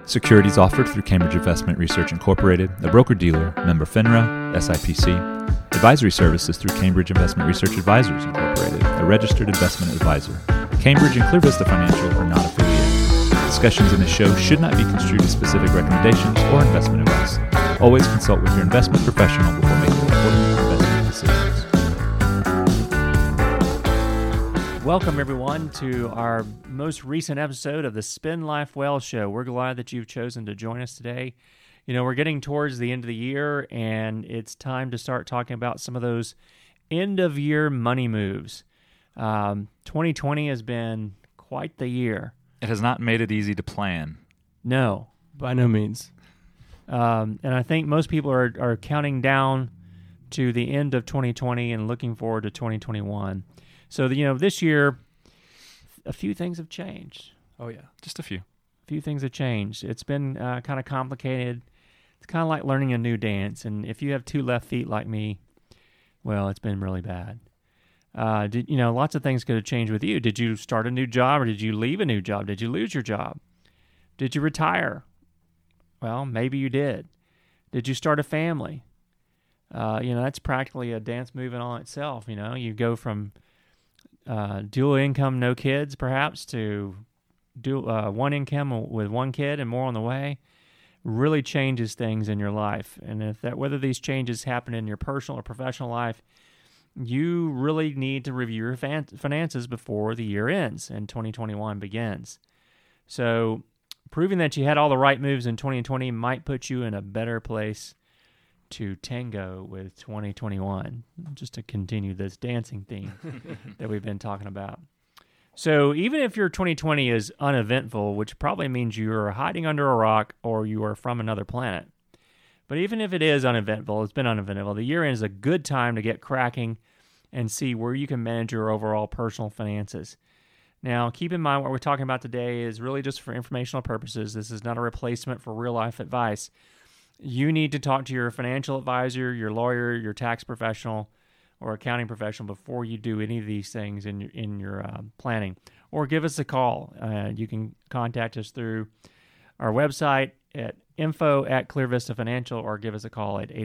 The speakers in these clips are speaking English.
Securities offered through Cambridge Investment Research Incorporated, a broker-dealer, member FINRA, SIPC. Advisory services through Cambridge Investment Research Advisors Incorporated, a registered investment advisor. Cambridge and ClearVista Financial are not affiliated. Discussions in this show should not be construed as specific recommendations or investment advice. Always consult with your investment professional before making important investment decisions. Welcome, everyone, to our most recent episode of the Spin Life Well Show. We're glad that you've chosen to join us today. You know, we're getting towards the end of the year, and it's time to start talking about some of those end-of-year money moves. 2020 has been quite the year. It has not made it easy to plan. No, by no means. And I think most people are counting down to the end of 2020 and looking forward to 2021. So, this year, a few things have changed. Oh, yeah. Just a few. A few things have changed. It's been kind of complicated. It's kind of like learning a new dance. And if you have two left feet like me, well, it's been really bad. Lots of things could have changed with you. Did you start a new job or did you leave a new job? Did you lose your job? Did you retire? Well, maybe you did. Did you start a family? That's practically a dance move in all itself. You go from dual income, no kids, perhaps, to one income with one kid and more on the way, really changes things in your life. And whether these changes happen in your personal or professional life, you really need to review your finances before the year ends and 2021 begins. So proving that you had all the right moves in 2020 might put you in a better place to tango with 2021, just to continue this dancing theme that we've been talking about. So even if your 2020 is uneventful, which probably means you're hiding under a rock or you are from another planet, but even if it is uneventful, it's been uneventful, the year end is a good time to get cracking and see where you can manage your overall personal finances. Now, keep in mind what we're talking about today is really just for informational purposes. This is not a replacement for real-life advice. You need to talk to your financial advisor, your lawyer, your tax professional, or accounting professional before you do any of these things in your planning. Or give us a call. You can contact us through our website at info@ClearVista Financial, or give us a call at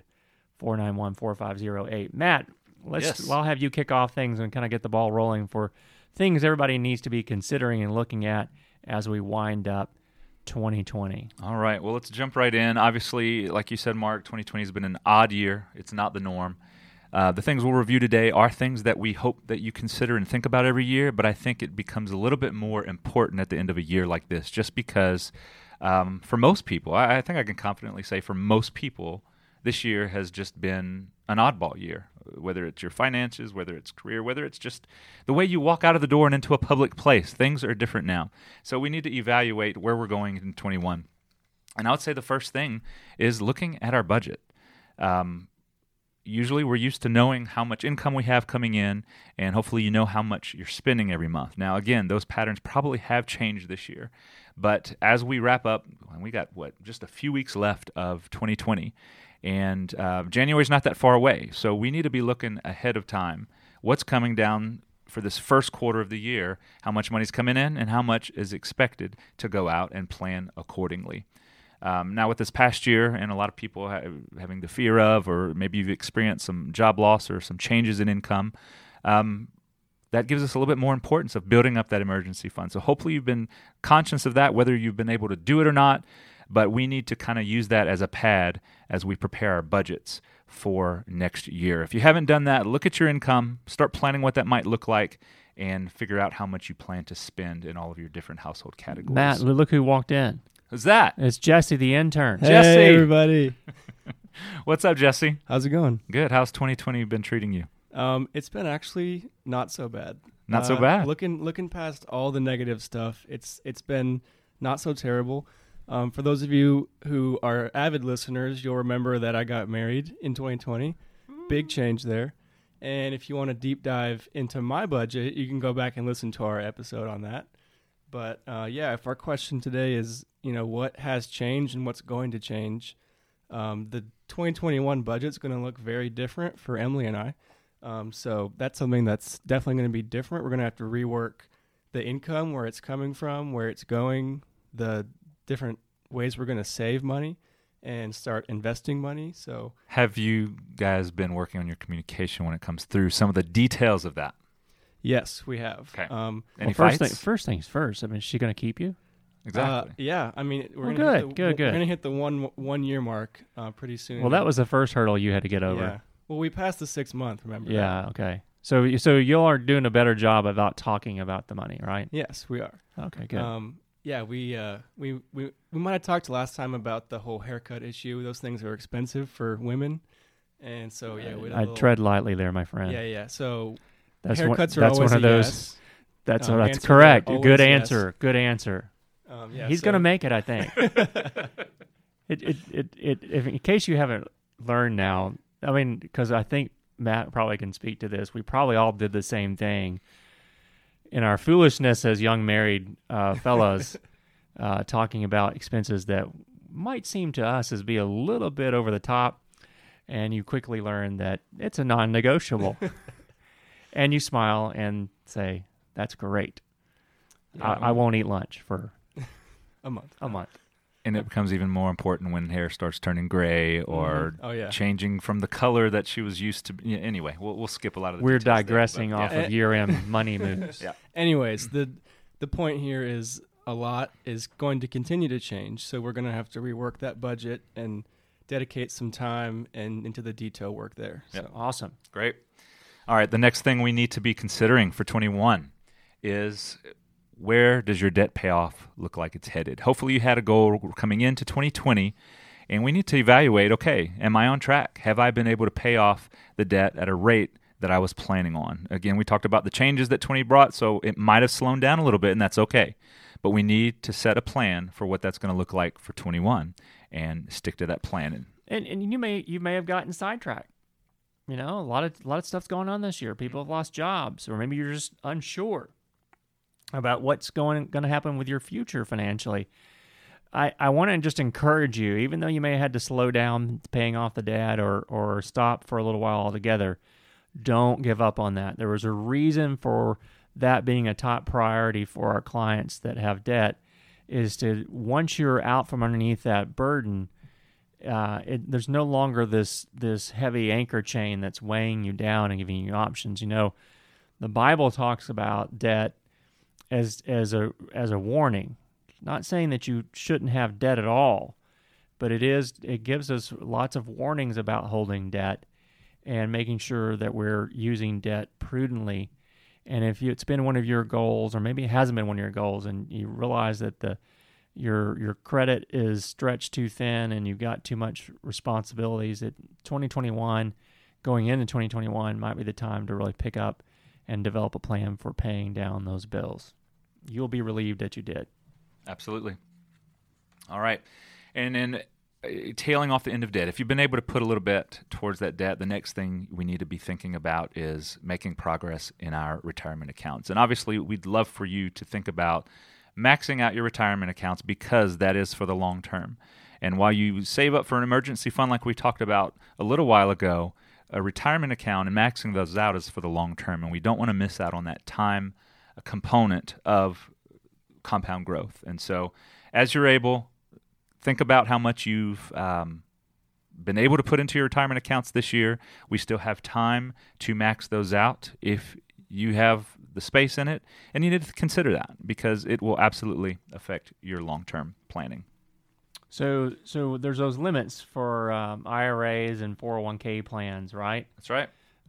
800-491-4508. Matt, I'll have you kick off things and kind of get the ball rolling for things everybody needs to be considering and looking at as we wind up 2020. All right. Well, let's jump right in. Obviously, like you said, Mark, 2020 has been an odd year. It's not the norm. The things we'll review today are things that we hope that you consider and think about every year, but I think it becomes a little bit more important at the end of a year like this, just because for most people, I think I can confidently say for most people, this year has just been an oddball year, whether it's your finances, whether it's career, whether it's just the way you walk out of the door and into a public place. Things are different now. So we need to evaluate where we're going in 21. And I would say the first thing is looking at our budget. Usually we're used to knowing how much income we have coming in, and hopefully you know how much you're spending every month. Now, again, those patterns probably have changed this year. But as we wrap up, and we got, just a few weeks left of 2020, and January's not that far away, so we need to be looking ahead of time. What's coming down for this first quarter of the year, how much money's coming in, and how much is expected to go out, and plan accordingly. Now, with this past year, and a lot of people having the fear of, or maybe you've experienced some job loss or some changes in income, that gives us a little bit more importance of building up that emergency fund. So hopefully you've been conscious of that, whether you've been able to do it or not, but we need to kind of use that as a pad as we prepare our budgets for next year. If you haven't done that, look at your income, start planning what that might look like, and figure out how much you plan to spend in all of your different household categories. Matt, look who walked in. Who's that? It's Jesse, the intern. Hey, Jesse, everybody. What's up, Jesse? How's it going? Good. How's 2020 been treating you? It's been actually not so bad. Not so bad. Looking past all the negative stuff, it's been not so terrible. For those of you who are avid listeners, you'll remember that I got married in 2020. Big change there. And if you want to deep dive into my budget, you can go back and listen to our episode on that. But if our question today is, what has changed and what's going to change, the 2021 budget's going to look very different for Emily and I. So that's something that's definitely going to be different. We're going to have to rework the income, where it's coming from, where it's going, the different ways we're going to save money and start investing money. So Have you guys been working on your communication when it comes through some of the details of that? yes, we have. Okay. Well, Any first, fights? first things first. I mean, is she going to keep you? Exactly. Yeah, I mean, we're Well, gonna good. We're gonna hit the 1 year mark pretty soon. Well, that was the first hurdle you had to get Yeah. over. Well, we passed the 6 month. Remember? Yeah. Okay. So you are doing a better job about talking about the money, right? Yes, we are. Okay. Good. Yeah, we might have talked last time about the whole haircut issue. Those things are expensive for women, and so yeah, we had a I little- tread lightly there, my friend. Yeah. So That's haircuts are that's always one of a those. yes. That's answers that's are correct. always Good yes. answer. Good answer. Yeah, He's so- gonna make it, I think. If in case you haven't learned now, I mean, because I think Matt probably can speak to this. We probably all did the same thing in our foolishness as young married fellows, talking about expenses that might seem to us as be a little bit over the top, and you quickly learn that it's a non-negotiable, and you smile and say, "That's great. Yeah, I won't eat lunch for a month. a month." And it becomes even more important when hair starts turning gray or Oh yeah. changing from the color that she was used to. Yeah, anyway, we'll skip a lot of the We're details there, digressing but off yeah. of year-end money moves. Yeah. Anyways, the point here is a lot is going to continue to change, so we're going to have to rework that budget and dedicate some time and into the detail work there. Yep. So Awesome. Great. All right, the next thing we need to be considering for 21 is where does your debt payoff look like it's headed? Hopefully you had a goal coming into 2020, and we need to evaluate, okay, am I on track? Have I been able to pay off the debt at a rate that I was planning on? Again, we talked about the changes that 20 brought, so it might have slowed down a little bit, and that's okay. But we need to set a plan for what that's going to look like for 21 and stick to that plan. And you may have gotten sidetracked. You know, a lot of stuff's going on this year. People have lost jobs, or maybe you're just unsure about what's going to happen with your future financially. I want to just encourage you, even though you may have had to slow down paying off the debt or stop for a little while altogether, don't give up on that. There was a reason for that being a top priority for our clients that have debt, is to, once you're out from underneath that burden, there's no longer this heavy anchor chain that's weighing you down and giving you options. You know, the Bible talks about debt as a warning. Not saying that you shouldn't have debt at all, but it gives us lots of warnings about holding debt and making sure that we're using debt prudently. And if it's been one of your goals, or maybe it hasn't been one of your goals, and you realize that your credit is stretched too thin and you've got too much responsibilities, that 2021, going into 2021, might be the time to really pick up and develop a plan for paying down those bills. You'll be relieved that you did. Absolutely. All right. And then tailing off the end of debt, if you've been able to put a little bit towards that debt, the next thing we need to be thinking about is making progress in our retirement accounts. And obviously, we'd love for you to think about maxing out your retirement accounts, because that is for the long term. And while you save up for an emergency fund like we talked about a little while ago, a retirement account and maxing those out is for the long term. And we don't want to miss out on that time component of compound growth. And so as you're able, think about how much you've been able to put into your retirement accounts this year. We still have time to max those out if you have the space in it, and you need to consider that, because it will absolutely affect your long-term planning. So there's those limits for IRAs and 401k plans, right? That's right.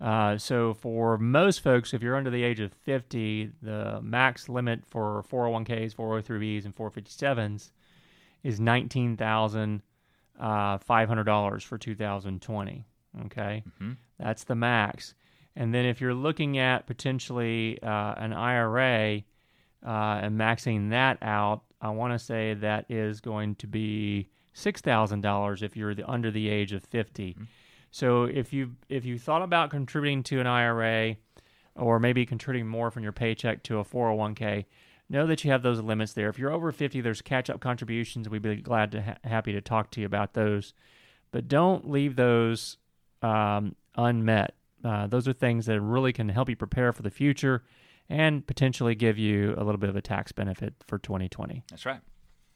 So for most folks, if you're under the age of 50, the max limit for 401ks, 403bs, and 457s is $19,500 for 2020. Okay, That's the max. And then if you're looking at potentially an IRA and maxing that out, I want to say that is going to be $6,000 if you're under the age of 50. So if you thought about contributing to an IRA, or maybe contributing more from your paycheck to a 401k, know that you have those limits there. If you're over 50, there's catch-up contributions. We'd be glad to happy to talk to you about those. But don't leave those unmet. Those are things that really can help you prepare for the future and potentially give you a little bit of a tax benefit for 2020. That's right.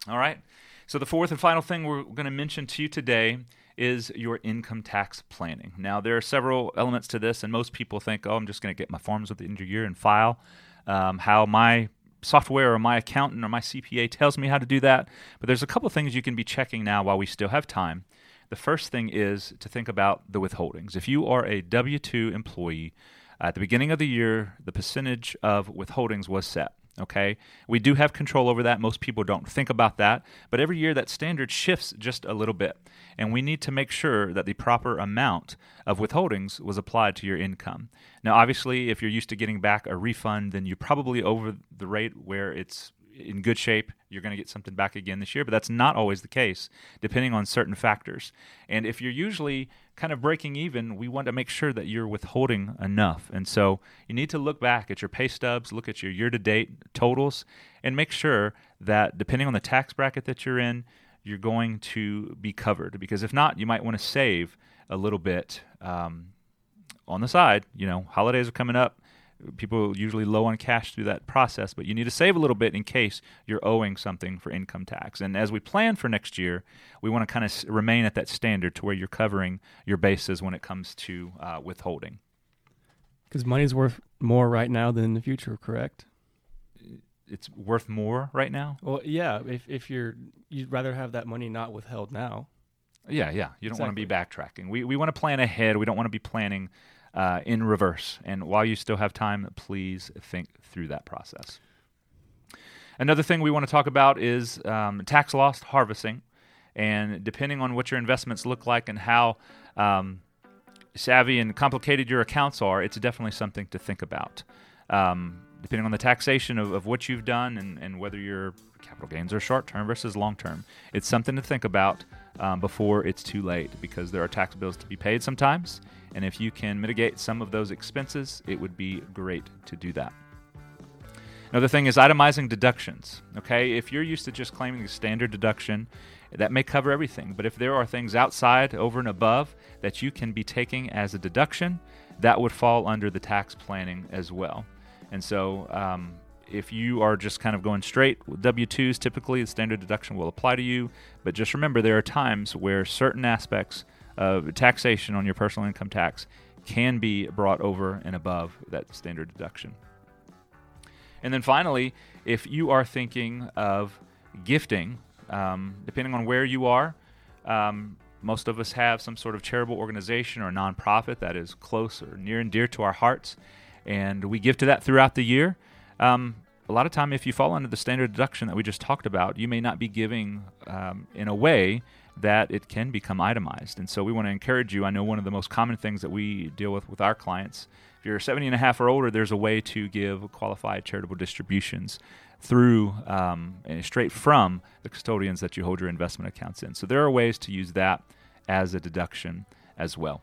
All right. So the fourth and final thing we're going to mention to you today is your income tax planning. Now, there are several elements to this, and most people think, oh, I'm just going to get my forms at the end of the year and file. How my software or my accountant or my CPA tells me how to do that. But there's a couple of things you can be checking now while we still have time. The first thing is to think about the withholdings. If you are a W-2 employee, at the beginning of the year, the percentage of withholdings was set. Okay, we do have control over that. Most people don't think about that, but every year that standard shifts just a little bit, and we need to make sure that the proper amount of withholdings was applied to your income. Now, obviously, if you're used to getting back a refund, then you're probably over the rate where it's in good shape. You're going to get something back again this year, but that's not always the case, depending on certain factors. And if you're usually kind of breaking even, we want to make sure that you're withholding enough. And so you need to look back at your pay stubs, look at your year-to-date totals, and make sure that depending on the tax bracket that you're in, you're going to be covered. Because if not, you might want to save a little bit on the side. You know, holidays are coming up. People are usually low on cash through that process, but you need to save a little bit in case you're owing something for income tax. And as we plan for next year, we want to kind of remain at that standard to where you're covering your bases when it comes to withholding. Because money's worth more right now than in the future, correct? It's worth more right now? Well, yeah. If you'd rather have that money not withheld now. Yeah. You don't want to be backtracking. We want to plan ahead. We don't want to be planning in reverse. And while you still have time, please think through that process. Another thing we want to talk about is tax loss harvesting. And depending on what your investments look like and how savvy and complicated your accounts are, it's definitely something to think about. Depending on the taxation of what you've done and whether your capital gains are short-term versus long-term, it's something to think about before it's too late, because there are tax bills to be paid sometimes. And if you can mitigate some of those expenses, it would be great to do that. Another thing is itemizing deductions. Okay, if you're used to just claiming the standard deduction, that may cover everything. But if there are things outside, over and above, that you can be taking as a deduction, that would fall under the tax planning as well. And so if you are just kind of going straight with W-2s, typically the standard deduction will apply to you. But just remember, there are times where certain aspects of taxation on your personal income tax can be brought over and above that standard deduction. And then finally, if you are thinking of gifting, depending on where you are, most of us have some sort of charitable organization or nonprofit that is close or near and dear to our hearts, and we give to that throughout the year. A lot of time, if you fall under the standard deduction that we just talked about, you may not be giving in a way that it can become itemized. And so we want to encourage you. I know one of the most common things that we deal with our clients, if you're 70 and a half or older, there's a way to give qualified charitable distributions through straight from the custodians that you hold your investment accounts in. So there are ways to use that as a deduction as well.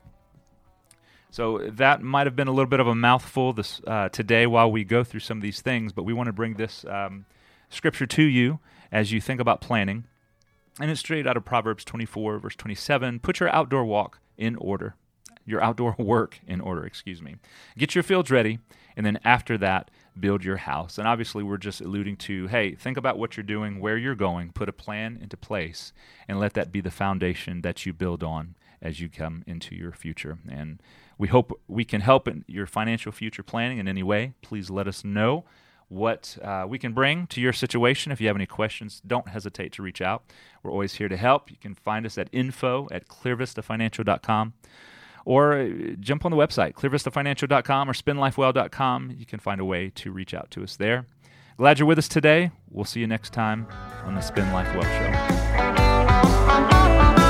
So that might have been a little bit of a mouthful this today while we go through some of these things, but we want to bring this scripture to you as you think about planning. And it's straight out of Proverbs 24, verse 27. Put your outdoor walk in order. Your outdoor work in order, Get your fields ready, and then after that, build your house. And obviously, we're just alluding to, hey, think about what you're doing, where you're going, put a plan into place, and let that be the foundation that you build on as you come into your future. And we hope we can help in your financial future planning in any way. Please let us know what we can bring to your situation. If you have any questions, don't hesitate to reach out. We're always here to help. You can find us at info@clearvistafinancial.com or jump on the website, clearvistafinancial.com or spinlifewell.com. You can find a way to reach out to us there. Glad you're with us today. We'll see you next time on the Spin Life Well Show.